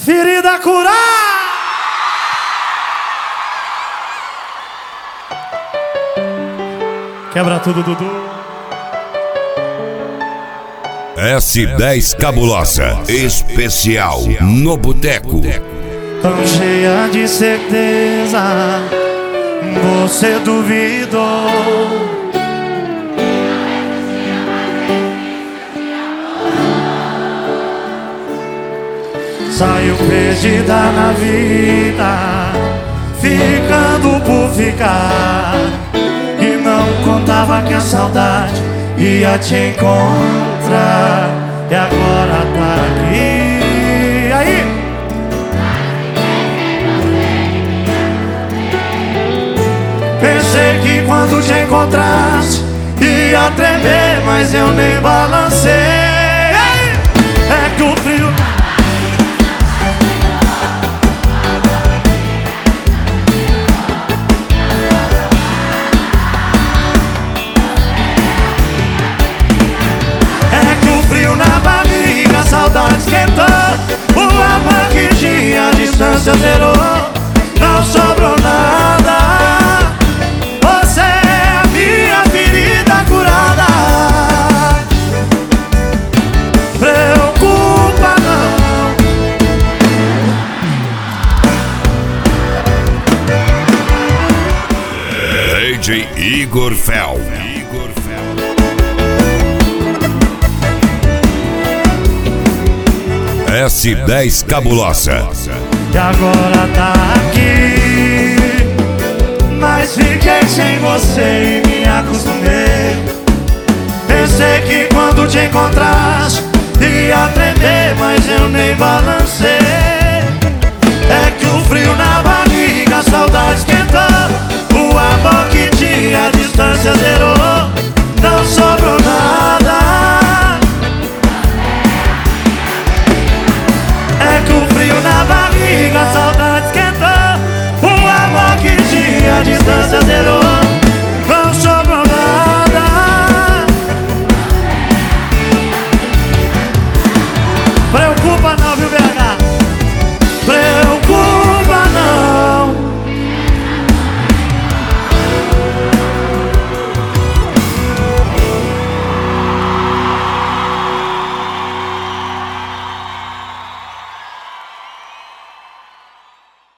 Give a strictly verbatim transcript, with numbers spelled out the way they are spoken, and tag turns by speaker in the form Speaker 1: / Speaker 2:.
Speaker 1: ferida curar. Quebra tudo, Dudu.
Speaker 2: S dez Cabulosa, especial no Boteco.
Speaker 1: Tão cheia de certeza, você duvidou. Saiu perdida na vida, ficando por ficar, e não contava que a saudade ia te encontrar. E agora tá aqui. Aí! Pensei que quando te encontrasse ia tremer, mas eu nem balancei. É que o frio... É que o frio na barriga, a saudade esquentou, o amor que tinha, a distância zerou, não sobrou nada.
Speaker 2: D J Igor Fel. Igor Fel. S dez Cabulosa.
Speaker 1: E agora tá aqui, mas fiquei sem você e me acostumei. Pensei que quando te encontrasse ia tremer, mas eu nem balancei.